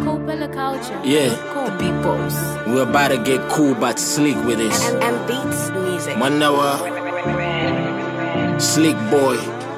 Yeah, the big boss. We're about to get cool, but sleek with this. And beats music. 1 hour. Slick boy.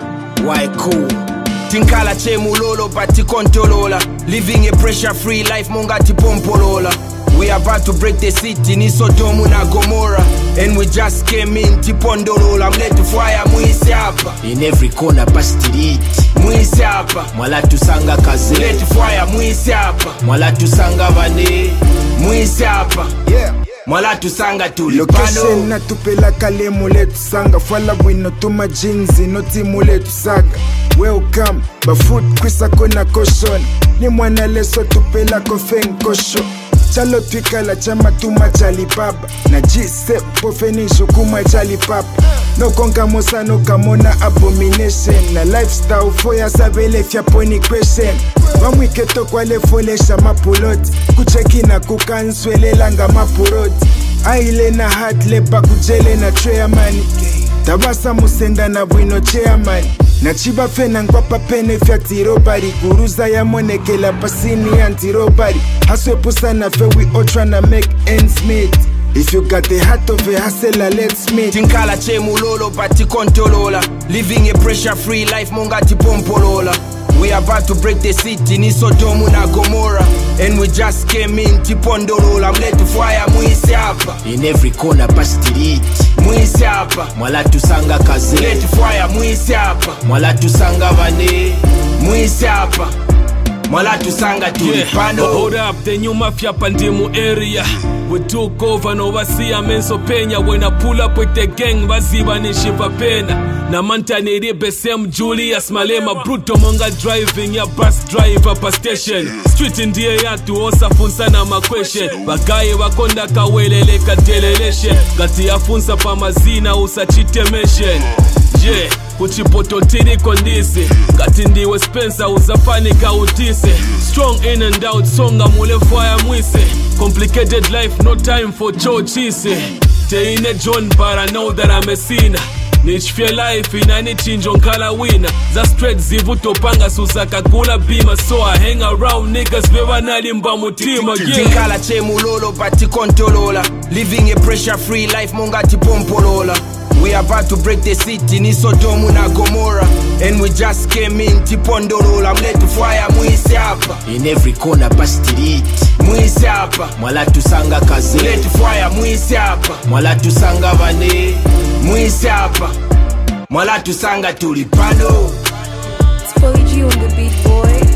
Why cool? Tinkala che mulolo bati kontolola. Living a pressure-free life mongati pompolola. We about to break the city ni Sodomu na Gomorrah. And we just came in tipondolola. Mletu fire muisi hapa. In every corner pastiriti. Muisi hapa. Mwala tusanga kaze. Mletu fire muisi hapa. Mwala tusanga vane. Muisi hapa. Yeah. Mwala tusanga tulipano. Location na tupela kale mule tusanga. Fala wino tuma jinzi noti mule tusaga. Welcome, bafoot kwisa kona caution. Ni mwana leso tupela kofeng kosho. Chalo twikala chama tuma chali papa. Na G7 pofenisho kuma chali papa. No konga mosa no kamona abomination. Na lifestyle foya sabele fya poni question. Wamwiketo kwa lefolesha mapuloti. Kucheki na kukanswele langa mapuroti. Aile na hat leba kujele na treamani. Tabasa musenda na bwino chairman. Na chiba fena ngwapa pene fya tirobari. Guruza ya monekela pasini antirobari. Haswe pusa na fe we all tryna make ends meet. If you got the heart of a hustler, let's meet. Tinkala che mulolo bati kontolola. Living a pressure-free life mongati pompolola. We about to break the city ni Sodomu na Gomorrah. And we just came in tipondolola. Mletu fire muisi hapa. In every corner pastiriti. Muisi hapa. Mwala tusanga kaze. Mletu fire muisi hapa. Mwala tusanga vane. Muisi hapa. Mwala tusanga tulipano. Hold up, the new mafia pandimu area. We took over no overseer menso penya. When I pull up with the gang, baziba ni shiva pena. Na manta ni ribe sem Julius Malema. Bruto monga driving ya bus driver per station. Street ndiye yatu osa funsa na makweshen. Bagaye wakonda kawelele kateleleshen. Gati ya funsa pa mazina usachite mention. Yeah, kuchipototiri kondisi. Gati ndiwe Spencer uzafani kautise. Strong in and out, songa mule fire mwise. Complicated life, no time for chochise. Teine John, but I know that I'm a sinner. Nichfie life inani chinjo nkala wina. Za straight zivuto panga susaka kula bima. So I hang around niggas beba nalimba mutima. Tinkala che mulolo bati kontolola. Living a pressure-free life mongati pompolola. We about to break the city ni Sodomu na Gomorrah. And we just came in tipondolola. Mletu fire muisi hapa. In every corner pastiriti. Muisi hapa. Mwala tusanga kaze. Mletu fire muisi hapa. Mwala tusanga vane. Muisi hapa. Mwala tusanga tulipano. It's Fully G on the beat, boy.